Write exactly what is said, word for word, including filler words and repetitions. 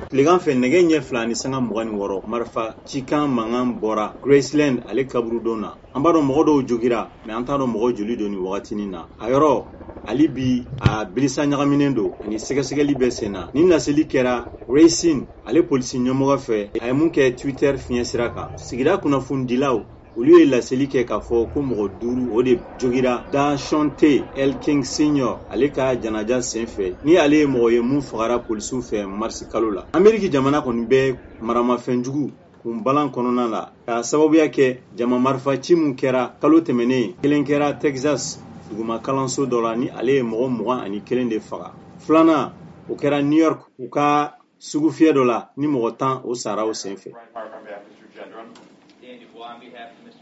Tilegan fɛ nɛgɛ ɲɛ fila ni sanga mugan ni wɔɔrɔ marifa cikan mankan bɔra Graceland ale kaburu don na. An b'a dɔn mɔgɔ dɔw jogira mais an t'a dɔn mɔgɔ joli don ni wagatinin na. A yɔrɔ ali bi a bilisa ɲagaminen don ani sɛgɛsɛgɛli bɛ sen na. Ni laseli kɛra Racine ale polisi ɲɛmɔgɔ fɛ a ye mun kɛ Twitter fiɲɛ sira kan. Sigida kunnafonidilaw olu ye laseli kɛ k'a fɔ ko mɔgɔ duuru o de jogira Dachshunte Elking Senior ale ka janaja senfɛ ni ale ye mɔgɔ ye mun fagara polisiw fɛ marisi kalo la. Ameriki jamana kɔni bɛ maramafɛnjugu kun balan kɔnɔna la k'a sababuya kɛ jama marifa ci mun kɛra kalo tɛmɛnen kelen kɛra Texas duguma kalanso dɔ la ni ale ye mɔgɔ mugan ani kelen de faga. Filanan o kɛra New York u ka sugu fiyɛ dɔ la ni mɔgɔ tan o sara o senfɛ.